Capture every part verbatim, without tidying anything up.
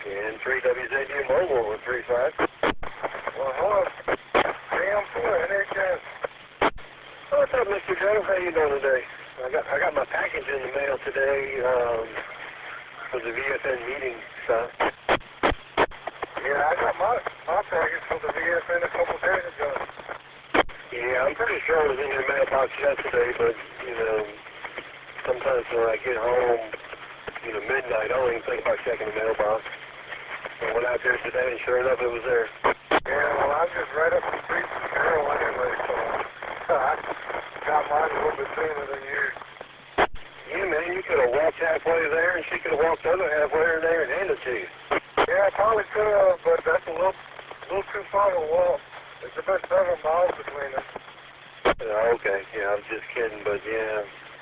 And three W Z U Mobile with three five. Well, hello. three M four, N H S. Oh, what's up, Mister Joe? How you doing today? I got I got my package in the mail today um, for the V F N meeting stuff. Yeah, I got my, my package for the V F N a couple days ago. Yeah, I'm pretty sure it was in your mailbox yesterday, but, you know, sometimes when I get home, you know, midnight, I don't even think about checking the mailbox. I went out there today, and sure enough, it was there. Yeah, well, I'm just right up the street from Carroll anyway, so I got mine a little bit sooner than you. Yeah, man, you could have walked halfway there, and she could have walked the other halfway there and handed it to you. Yeah, I probably could have, but that's a little, little too far to walk. There's about seven miles between us. Uh, okay, yeah, I'm just kidding, but yeah.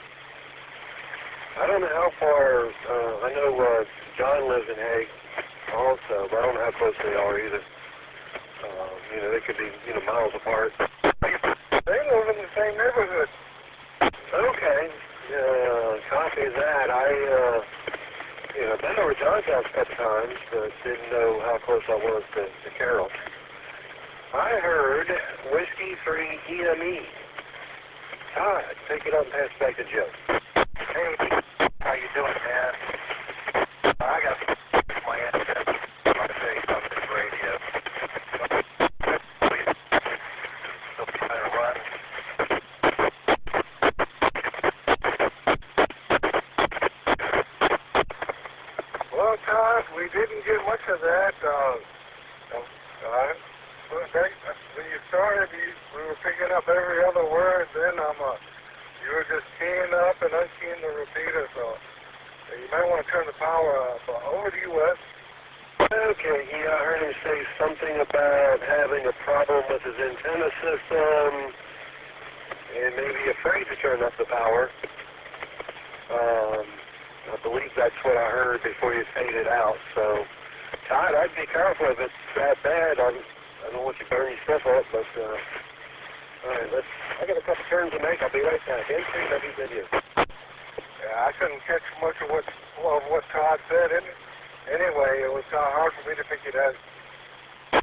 I don't know how far, uh, I know uh, John lives in Hague also, but I don't know how close they are either. Uh, you know, they could be, you know, miles apart. They live in the same neighborhood. Okay, uh, copy that. I, uh, you know, been over to John's house a couple times, but didn't know how close I was to, to Carroll. I heard Whiskey three E M E. Todd, take it up and pass it back to Joe. Hey, how you doing, man? I got my headset. I'm going to say something radio. Still trying to run. Well, Todd, we didn't get much of that. Uh, uh, when you started, you, we were picking up every other word. Then I'm uh, you were just keying up and unkeying the repeater. So you might want to turn the power up. Uh, over to you, Wes. Okay, yeah, I heard him say something about having a problem with his antenna system and maybe afraid to turn up the power. Um, I believe that's what I heard before you faded out. So, Todd, I'd be careful if it's that bad. I'm, I don't want you to burn your stuff up, but, uh, all right, let's, I got a couple turns to make. I'll be right back. N three W Z U. Yeah, I couldn't catch much of what, of what Todd said. Anyway, it was kind of hard for me to pick it out.